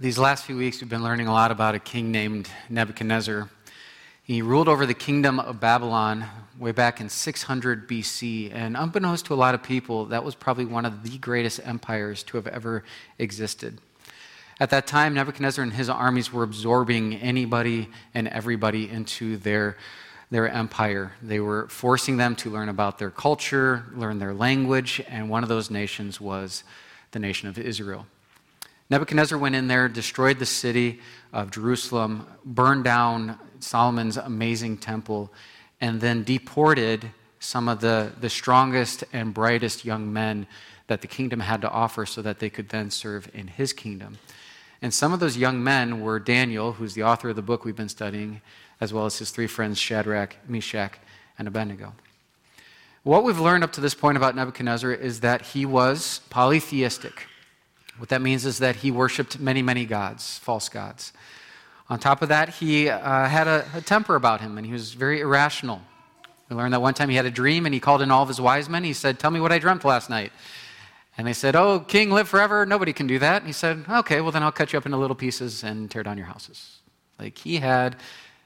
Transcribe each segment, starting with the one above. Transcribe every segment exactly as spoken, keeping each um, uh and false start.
These last few weeks, we've been learning a lot about a king named Nebuchadnezzar. He ruled over the kingdom of Babylon way back in six hundred B C, and unbeknownst to a lot of people, that was probably one of the greatest empires to have ever existed. At that time, Nebuchadnezzar and his armies were absorbing anybody and everybody into their, their empire. They were forcing them to learn about their culture, learn their language, and one of those nations was the nation of Israel. Nebuchadnezzar went in there, destroyed the city of Jerusalem, burned down Solomon's amazing temple, and then deported some of the, the strongest and brightest young men that the kingdom had to offer so that they could then serve in his kingdom. And some of those young men were Daniel, who's the author of the book we've been studying, as well as his three friends, Shadrach, Meshach, and Abednego. What we've learned up to this point about Nebuchadnezzar is that he was polytheistic. What that means is that he worshipped many, many gods, false gods. On top of that, he uh, had a, a temper about him, and he was very irrational. We learned that one time he had a dream, and he called in all of his wise men. He said, "Tell me what I dreamt last night." And they said, "Oh, king, live forever. Nobody can do that." And he said, "Okay, well then I'll cut you up into little pieces and tear down your houses." Like, he had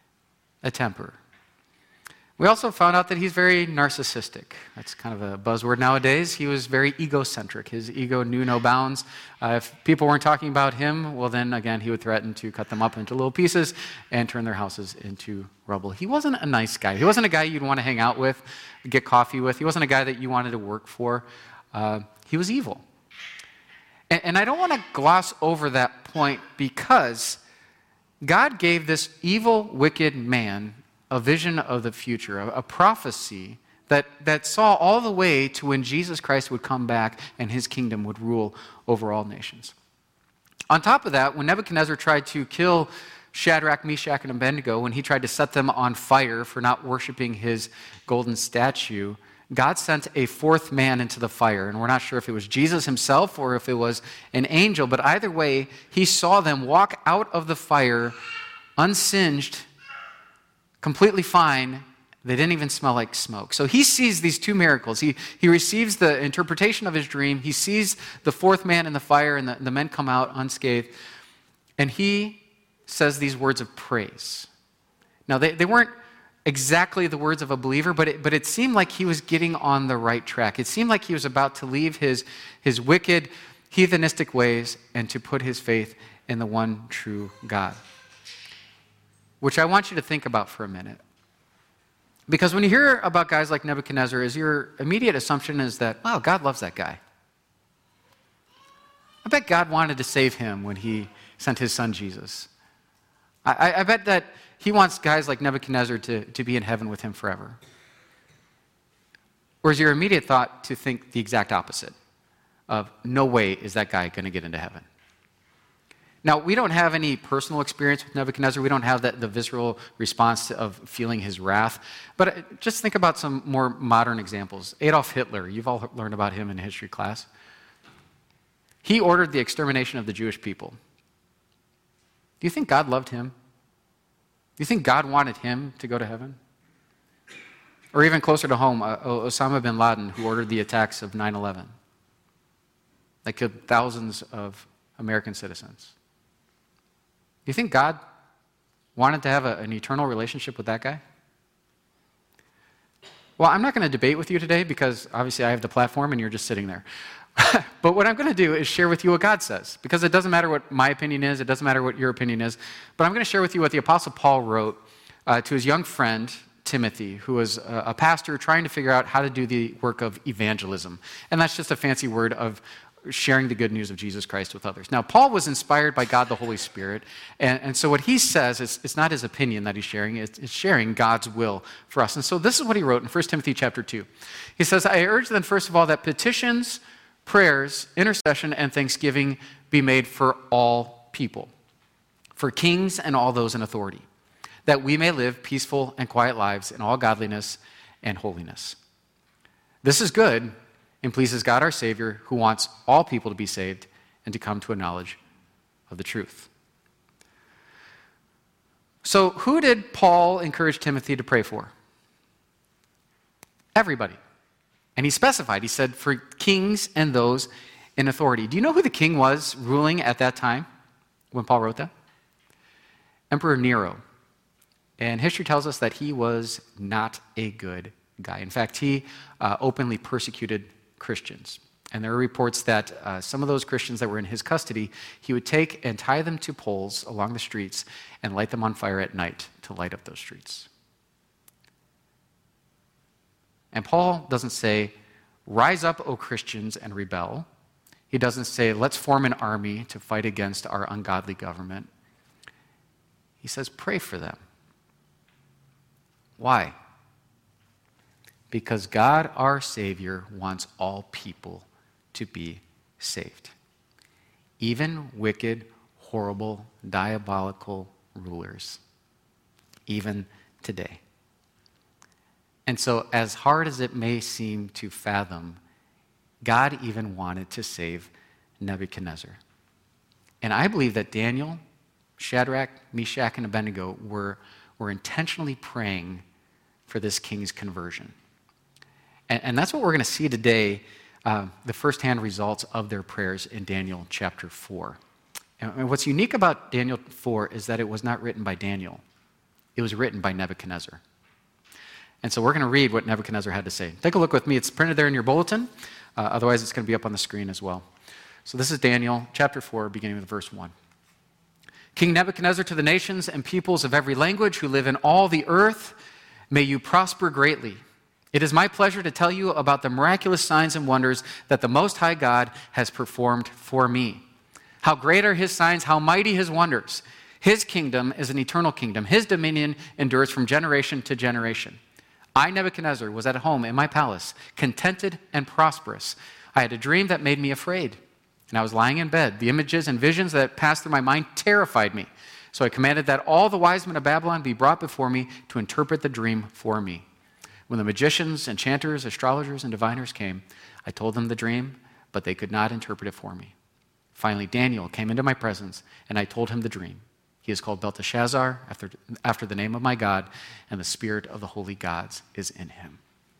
a temper. We also found out that he's very narcissistic. That's kind of a buzzword nowadays. He was very egocentric. His ego knew no bounds. Uh, if people weren't talking about him, well then, again, he would threaten to cut them up into little pieces and turn their houses into rubble. He wasn't a nice guy. He wasn't a guy you'd want to hang out with, get coffee with. He wasn't a guy that you wanted to work for. Uh, he was evil. And, and I don't want to gloss over that point, because God gave this evil, wicked man a vision of the future, a, a prophecy that, that saw all the way to when Jesus Christ would come back and his kingdom would rule over all nations. On top of that, when Nebuchadnezzar tried to kill Shadrach, Meshach, and Abednego, when he tried to set them on fire for not worshiping his golden statue, God sent a fourth man into the fire. And we're not sure if it was Jesus himself or if it was an angel, but either way, he saw them walk out of the fire unsinged, completely fine. They didn't even smell like smoke. So he sees these two miracles. He, he receives the interpretation of his dream. He sees the fourth man in the fire, and the, the men come out unscathed. And he says these words of praise. Now, they, they weren't exactly the words of a believer, but it, but it seemed like he was getting on the right track. It seemed like he was about to leave his, his wicked, heathenistic ways and to put his faith in the one true God. Which I want you to think about for a minute. Because when you hear about guys like Nebuchadnezzar, is your immediate assumption is that, wow, God loves that guy. I bet God wanted to save him when he sent his son Jesus. I, I bet that he wants guys like Nebuchadnezzar to, to be in heaven with him forever. Or is your immediate thought to think the exact opposite of, no way is that guy going to get into heaven? Now, we don't have any personal experience with Nebuchadnezzar. We don't have that, the visceral response to, of feeling his wrath. But just think about some more modern examples. Adolf Hitler, you've all learned about him in history class. He ordered the extermination of the Jewish people. Do you think God loved him? Do you think God wanted him to go to heaven? Or even closer to home, uh, Osama bin Laden, who ordered the attacks of nine eleven. That killed thousands of American citizens. Do you think God wanted to have a, an eternal relationship with that guy? Well, I'm not going to debate with you today because obviously I have the platform and you're just sitting there. But what I'm going to do is share with you what God says, because it doesn't matter what my opinion is, it doesn't matter what your opinion is, but I'm going to share with you what the Apostle Paul wrote uh, to his young friend, Timothy, who was a, a pastor trying to figure out how to do the work of evangelism. And that's just a fancy word of sharing the good news of Jesus Christ with others. Now, Paul was inspired by God the Holy Spirit, and, and so what he says is it's not his opinion that he's sharing, it's, it's sharing God's will for us. And so this is what he wrote in First Timothy chapter two. He says, "I urge then, first of all, that petitions, prayers, intercession, and thanksgiving be made for all people, for kings and all those in authority, that we may live peaceful and quiet lives in all godliness and holiness. This is good and pleases God our Savior, who wants all people to be saved and to come to a knowledge of the truth." So who did Paul encourage Timothy to pray for? Everybody. And he specified, he said, for kings and those in authority. Do you know who the king was ruling at that time? when Paul wrote that? Emperor Nero. And history tells us that he was not a good guy. In fact, he uh, openly persecuted Christians. And there are reports that uh, some of those Christians that were in his custody, he would take and tie them to poles along the streets and light them on fire at night to light up those streets. And Paul doesn't say, rise up, O Christians, and rebel. He doesn't say, let's form an army to fight against our ungodly government. He says, pray for them. Why? Because God, our Savior, wants all people to be saved. Even wicked, horrible, diabolical rulers. Even today. And so, as hard as it may seem to fathom, God even wanted to save Nebuchadnezzar. And I believe that Daniel, Shadrach, Meshach, and Abednego were, were intentionally praying for this king's conversion. And, and that's what we're going to see today, uh, the firsthand results of their prayers in Daniel chapter four. And what's unique about Daniel four is that it was not written by Daniel. It was written by Nebuchadnezzar. And so we're going to read what Nebuchadnezzar had to say. Take a look with me. It's printed there in your bulletin. Uh, otherwise, it's going to be up on the screen as well. So this is Daniel chapter four, beginning with verse one. King Nebuchadnezzar, to the nations and peoples of every language who live in all the earth, may you prosper greatly. It is my pleasure to tell you about the miraculous signs and wonders that the Most High God has performed for me. How great are his signs, how mighty his wonders. His kingdom is an eternal kingdom. His dominion endures from generation to generation. I, Nebuchadnezzar, was at home in my palace, contented and prosperous. I had a dream that made me afraid, and I was lying in bed. The images and visions that passed through my mind terrified me. So I commanded that all the wise men of Babylon be brought before me to interpret the dream for me. When the magicians, enchanters, astrologers, and diviners came, I told them the dream, but they could not interpret it for me. Finally, Daniel came into my presence, and I told him the dream. He is called Belteshazzar, after, after the name of my God, and the spirit of the holy gods is in him.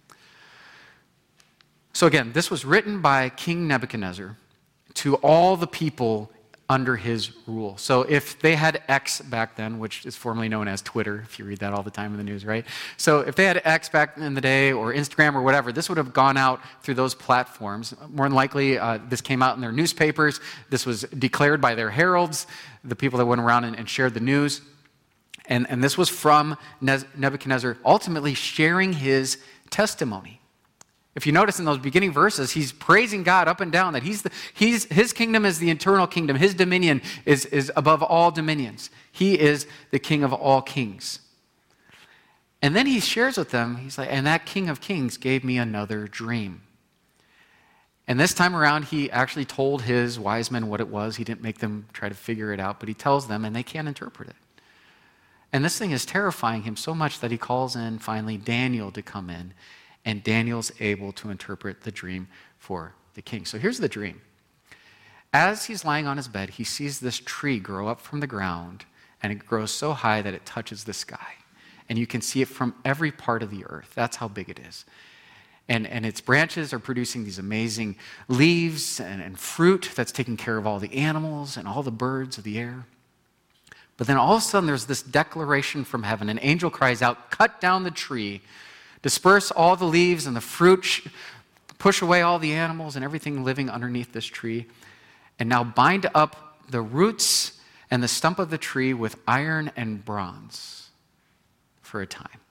So again, this was written by King Nebuchadnezzar to all the people under his rule. So if they had X back then, which is formerly known as Twitter, if you read that all the time in the news, right? So if they had X back in the day, or Instagram or whatever, this would have gone out through those platforms. More than likely, uh, this came out in their newspapers. This was declared by their heralds, the people that went around and, and shared the news. And, and this was from Nebuchadnezzar ultimately sharing his testimony. If you notice in those beginning verses, he's praising God up and down, that he's the, he's, his kingdom is the eternal kingdom. His dominion is, is above all dominions. He is the king of all kings. And then he shares with them, he's like, and that King of Kings gave me another dream. And this time around, he actually told his wise men what it was. He didn't make them try to figure it out, but he tells them, and they can't interpret it. And this thing is terrifying him so much that he calls in, finally, Daniel to come in. And Daniel's able to interpret the dream for the king. So here's the dream. As he's lying on his bed, he sees this tree grow up from the ground, and it grows so high that it touches the sky. And you can see it from every part of the earth. That's how big it is. And, and its branches are producing these amazing leaves and, and fruit that's taking care of all the animals and all the birds of the air. But then all of a sudden, there's this declaration from heaven. An angel cries out, cut down the tree, disperse all the leaves and the fruit, push away all the animals and everything living underneath this tree, and now bind up the roots and the stump of the tree with iron and bronze for a time.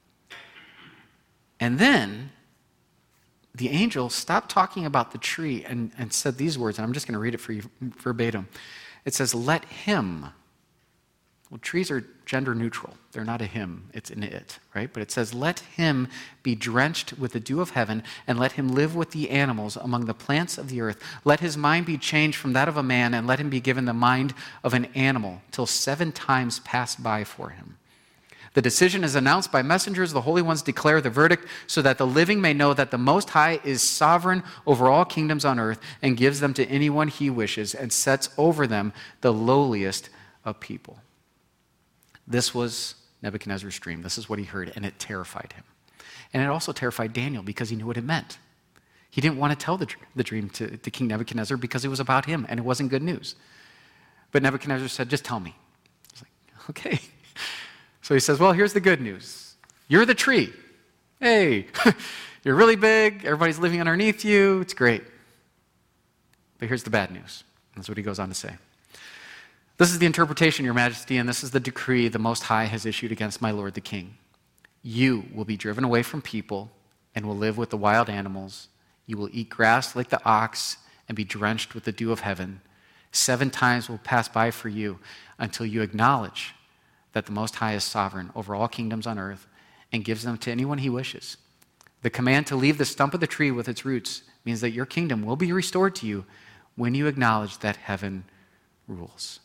And then the angel stopped talking about the tree and, and said these words, and I'm just going to read it for you verbatim. It says, let him. Well, trees are gender neutral. They're not a him, it's an it, right? But it says, let him be drenched with the dew of heaven, and let him live with the animals among the plants of the earth. Let his mind be changed from that of a man, and let him be given the mind of an animal, till seven times pass by for him. The decision is announced by messengers. The holy ones declare the verdict, so that the living may know that the Most High is sovereign over all kingdoms on earth, and gives them to anyone he wishes, and sets over them the lowliest of people. This was Nebuchadnezzar's dream. This is what he heard, and it terrified him. And it also terrified Daniel because he knew what it meant. He didn't want to tell the, the dream to, to King Nebuchadnezzar because it was about him, and it wasn't good news. But Nebuchadnezzar said, just tell me. He's like, okay. So he says, well, here's the good news. You're the tree. Hey, you're really big. Everybody's living underneath you. It's great. But here's the bad news. That's what he goes on to say. This is the interpretation, Your Majesty, and this is the decree the Most High has issued against my lord the king. You will be driven away from people and will live with the wild animals. You will eat grass like the ox and be drenched with the dew of heaven. Seven times will pass by for you until you acknowledge that the Most High is sovereign over all kingdoms on earth and gives them to anyone he wishes. The command to leave the stump of the tree with its roots means that your kingdom will be restored to you when you acknowledge that heaven rules.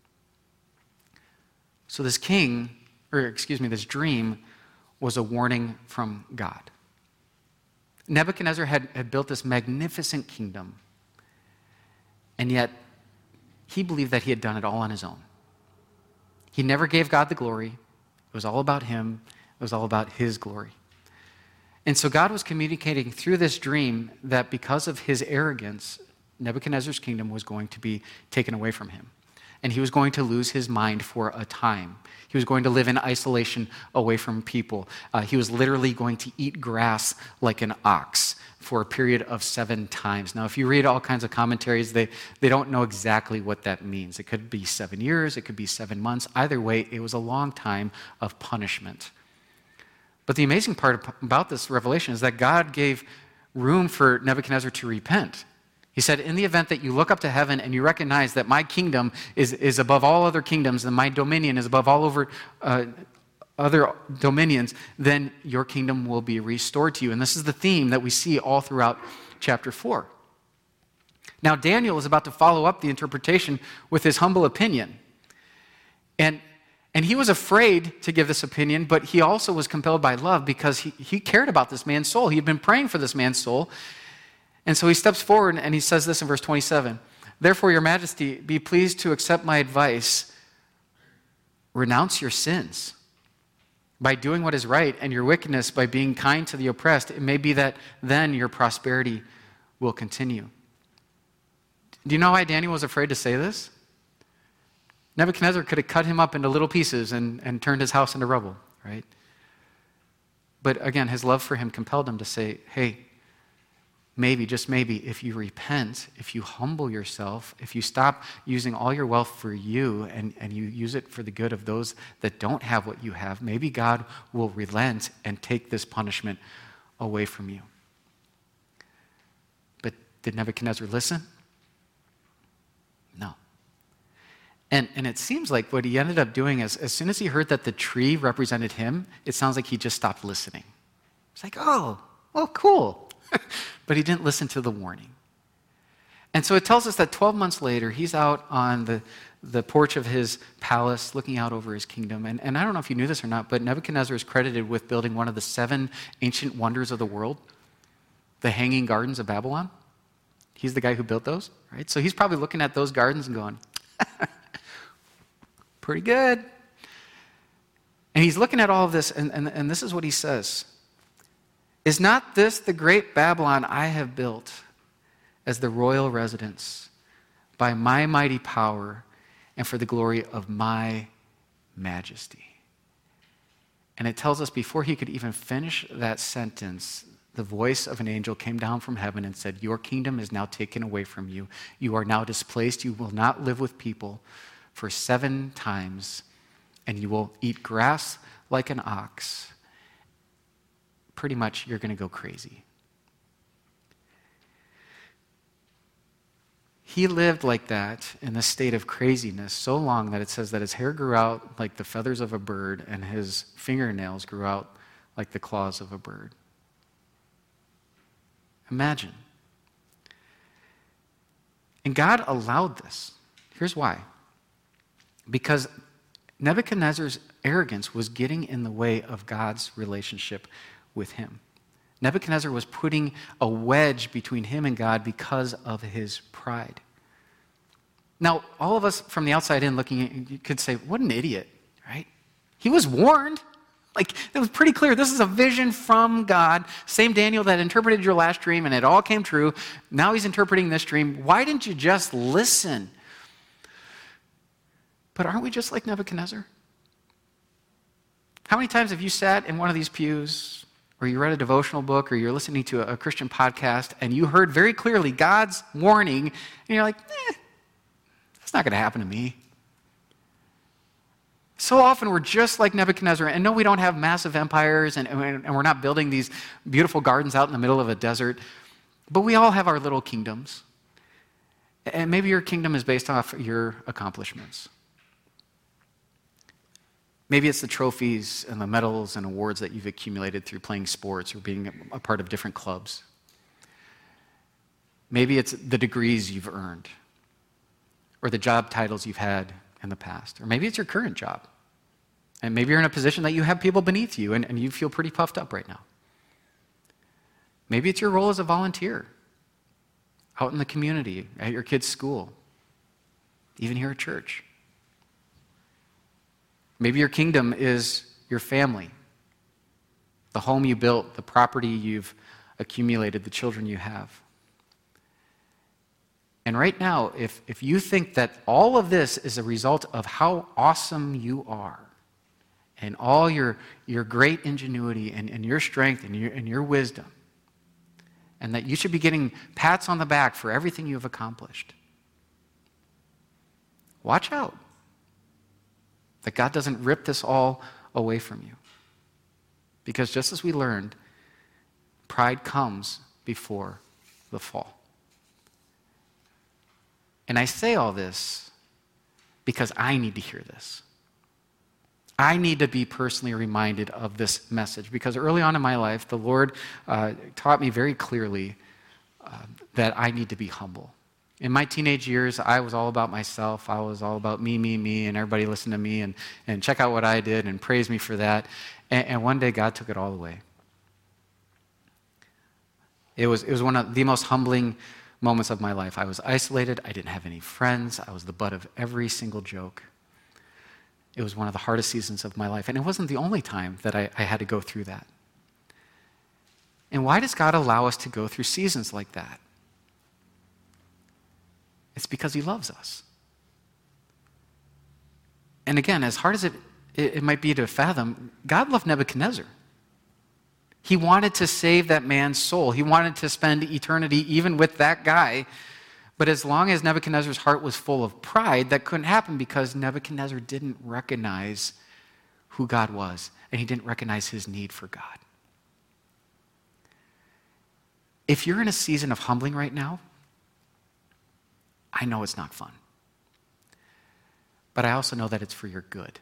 So this king, or excuse me, this dream was a warning from God. Nebuchadnezzar had, had built this magnificent kingdom, and yet he believed that he had done it all on his own. He never gave God the glory. It was all about him. It was all about his glory. And so God was communicating through this dream that because of his arrogance, Nebuchadnezzar's kingdom was going to be taken away from him. And he was going to lose his mind for a time. He was going to live in isolation away from people. Uh, he was literally going to eat grass like an ox for a period of seven times. Now, if you read all kinds of commentaries, they, they don't know exactly what that means. It could be seven years, it could be seven months. Either way, it was a long time of punishment. But the amazing part about this revelation is that God gave room for Nebuchadnezzar to repent. He said, in the event that you look up to heaven and you recognize that my kingdom is, is above all other kingdoms and my dominion is above all over uh, other dominions, then your kingdom will be restored to you. And this is the theme that we see all throughout chapter four. Now, Daniel is about to follow up the interpretation with his humble opinion. And, and he was afraid to give this opinion, but he also was compelled by love because he, he cared about this man's soul. He had been praying for this man's soul. And so he steps forward and he says this in verse twenty-seven. Therefore, Your Majesty, be pleased to accept my advice. Renounce your sins by doing what is right and your wickedness by being kind to the oppressed. It may be that then your prosperity will continue. Do you know why Daniel was afraid to say this? Nebuchadnezzar could have cut him up into little pieces and, and turned his house into rubble, right? But again, his love for him compelled him to say, hey, maybe, just maybe, if you repent, if you humble yourself, if you stop using all your wealth for you and, and you use it for the good of those that don't have what you have, maybe God will relent and take this punishment away from you. But did Nebuchadnezzar listen? No. And, and it seems like what he ended up doing is, as soon as he heard that the tree represented him, it sounds like he just stopped listening. It's like, oh, well, cool. But he didn't listen to the warning. And so it tells us that twelve months later, he's out on the, the porch of his palace looking out over his kingdom. And, and I don't know if you knew this or not, but Nebuchadnezzar is credited with building one of the seven ancient wonders of the world, the Hanging Gardens of Babylon. He's the guy who built those, right? So he's probably looking at those gardens and going, pretty good. And he's looking at all of this, and, and, and this is what he says. Is not this the great Babylon I have built as the royal residence by my mighty power and for the glory of my majesty? And it tells us before he could even finish that sentence, the voice of an angel came down from heaven and said, your kingdom is now taken away from you. You are now displaced. You will not live with people for seven times, and you will eat grass like an ox. Pretty much you're going to go crazy. He lived like that in a state of craziness so long that it says that his hair grew out like the feathers of a bird and his fingernails grew out like the claws of a bird. Imagine. And God allowed this. Here's why. Because Nebuchadnezzar's arrogance was getting in the way of God's relationship with him. Nebuchadnezzar was putting a wedge between him and God because of his pride. Now, all of us from the outside in looking, you could say, what an idiot, right? He was warned. Like, it was pretty clear. This is a vision from God. Same Daniel that interpreted your last dream and it all came true. Now he's interpreting this dream. Why didn't you just listen? But aren't we just like Nebuchadnezzar? How many times have you sat in one of these pews, or you read a devotional book, or you're listening to a, a Christian podcast, and you heard very clearly God's warning, and you're like, eh, that's not going to happen to me. So often we're just like Nebuchadnezzar, and no, we don't have massive empires, and, and we're not building these beautiful gardens out in the middle of a desert, but we all have our little kingdoms. And maybe your kingdom is based off your accomplishments. Maybe it's the trophies and the medals and awards that you've accumulated through playing sports or being a part of different clubs. Maybe it's the degrees you've earned or the job titles you've had in the past. Or maybe it's your current job. And maybe you're in a position that you have people beneath you and, and you feel pretty puffed up right now. Maybe it's your role as a volunteer out in the community, at your kid's school, even here at church. Maybe your kingdom is your family, the home you built, the property you've accumulated, the children you have. And right now, if, if you think that all of this is a result of how awesome you are, and all your, your great ingenuity and, and your strength and your, and your wisdom, and that you should be getting pats on the back for everything you've accomplished, watch out that God doesn't rip this all away from you. Because just as we learned, pride comes before the fall. And I say all this because I need to hear this. I need to be personally reminded of this message because early on in my life, the Lord uh, taught me very clearly uh, that I need to be humble. In my teenage years, I was all about myself. I was all about me, me, me, and everybody listened to me and, and check out what I did and praise me for that. And, and one day, God took it all away. It was, it was one of the most humbling moments of my life. I was isolated. I didn't have any friends. I was the butt of every single joke. It was one of the hardest seasons of my life. And it wasn't the only time that I, I had to go through that. And why does God allow us to go through seasons like that? It's because he loves us. And again, as hard as it, it, it might be to fathom, God loved Nebuchadnezzar. He wanted to save that man's soul. He wanted to spend eternity even with that guy. But as long as Nebuchadnezzar's heart was full of pride, that couldn't happen because Nebuchadnezzar didn't recognize who God was, and he didn't recognize his need for God. If you're in a season of humbling right now, I know it's not fun. But I also know that it's for your good.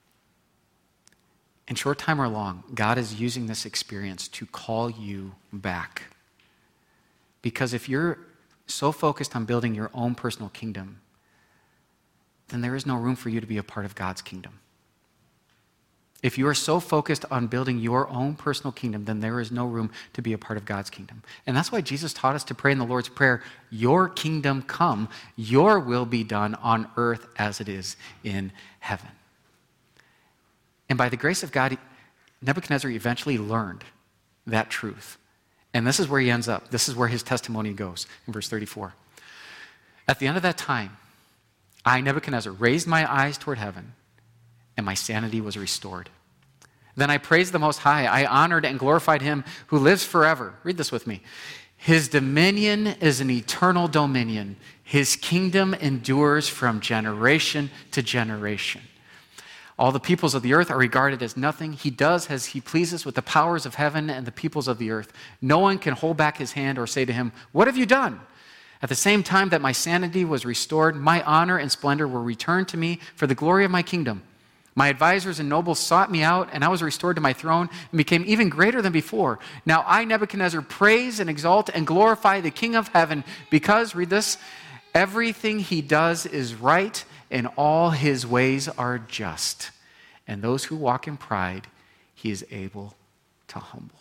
In short time or long, God is using this experience to call you back. Because if you're so focused on building your own personal kingdom, then there is no room for you to be a part of God's kingdom. If you are so focused on building your own personal kingdom, then there is no room to be a part of God's kingdom. And that's why Jesus taught us to pray in the Lord's Prayer, your kingdom come, your will be done on earth as it is in heaven. And by the grace of God, Nebuchadnezzar eventually learned that truth. And this is where he ends up. This is where his testimony goes in verse thirty-four. At the end of that time, I, Nebuchadnezzar, raised my eyes toward heaven, and my sanity was restored. Then I praised the Most High. I honored and glorified him who lives forever. Read this with me. His dominion is an eternal dominion. His kingdom endures from generation to generation. All the peoples of the earth are regarded as nothing. He does as he pleases with the powers of heaven and the peoples of the earth. No one can hold back his hand or say to him, "What have you done?" At the same time that my sanity was restored, my honor and splendor were returned to me for the glory of my kingdom. My advisors and nobles sought me out, and I was restored to my throne and became even greater than before. Now I, Nebuchadnezzar, praise and exalt and glorify the King of heaven because, read this, everything he does is right and all his ways are just. And those who walk in pride, he is able to humble.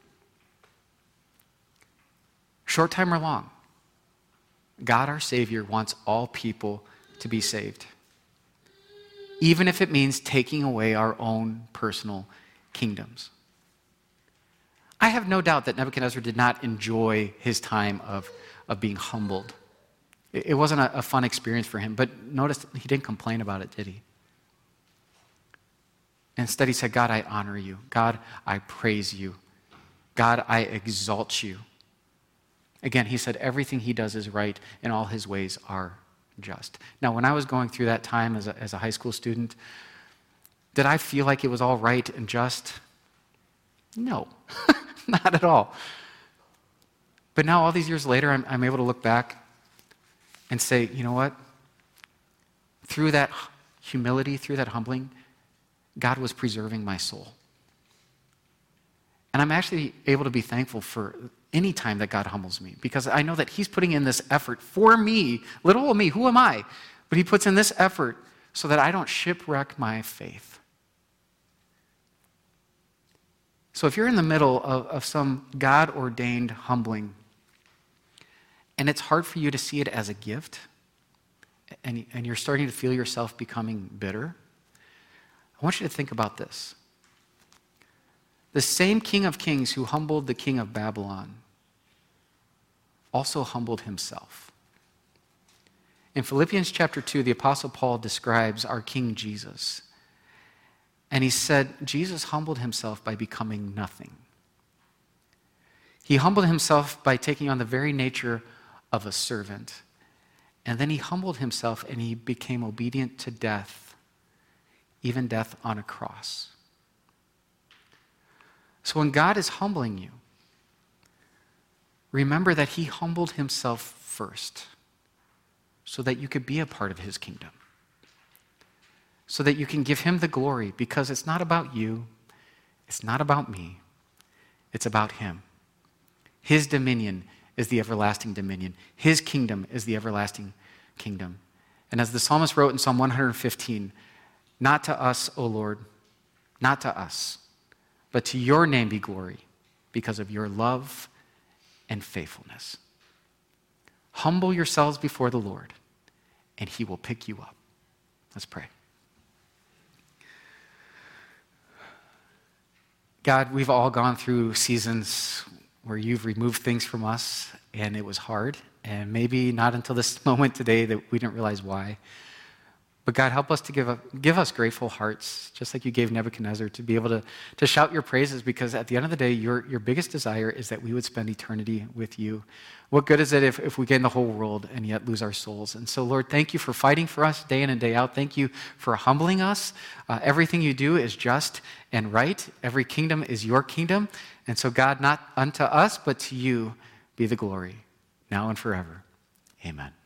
Short time or long, God our Savior wants all people to be saved, even if it means taking away our own personal kingdoms. I have no doubt that Nebuchadnezzar did not enjoy his time of, of being humbled. It, it wasn't a, a fun experience for him, but notice he didn't complain about it, did he? Instead, he said, God, I honor you. God, I praise you. God, I exalt you. Again, he said everything he does is right and all his ways are just. Now, when I was going through that time as a, as a high school student, did I feel like it was all right and just? No, not at all. But now, all these years later, I'm, I'm able to look back and say, you know what? Through that humility, through that humbling, God was preserving my soul. And I'm actually able to be thankful for any time that God humbles me, because I know that he's putting in this effort for me, little old me, who am I? But he puts in this effort so that I don't shipwreck my faith. So if you're in the middle of, of some God-ordained humbling, and it's hard for you to see it as a gift, and, and you're starting to feel yourself becoming bitter, I want you to think about this. The same King of Kings who humbled the king of Babylon also humbled himself. In Philippians chapter two, the Apostle Paul describes our King Jesus. And he said, Jesus humbled himself by becoming nothing. He humbled himself by taking on the very nature of a servant. And then he humbled himself and he became obedient to death, even death on a cross. So when God is humbling you, remember that he humbled himself first so that you could be a part of his kingdom, so that you can give him the glory, because it's not about you, it's not about me, it's about him. His dominion is the everlasting dominion. His kingdom is the everlasting kingdom. And as the psalmist wrote in Psalm one fifteen, not to us, O Lord, not to us, but to your name be glory because of your love and faithfulness. Humble yourselves before the Lord, and he will pick you up. Let's pray. God, we've all gone through seasons where you've removed things from us, and it was hard, and maybe not until this moment today that we didn't realize why. But God, help us to give, a, give us grateful hearts, just like you gave Nebuchadnezzar, to be able to, to shout your praises, because at the end of the day, your, your biggest desire is that we would spend eternity with you. What good is it if, if we gain the whole world and yet lose our souls? And so, Lord, thank you for fighting for us day in and day out. Thank you for humbling us. Uh, everything you do is just and right. Every kingdom is your kingdom. And so, God, not unto us, but to you be the glory, now and forever. Amen.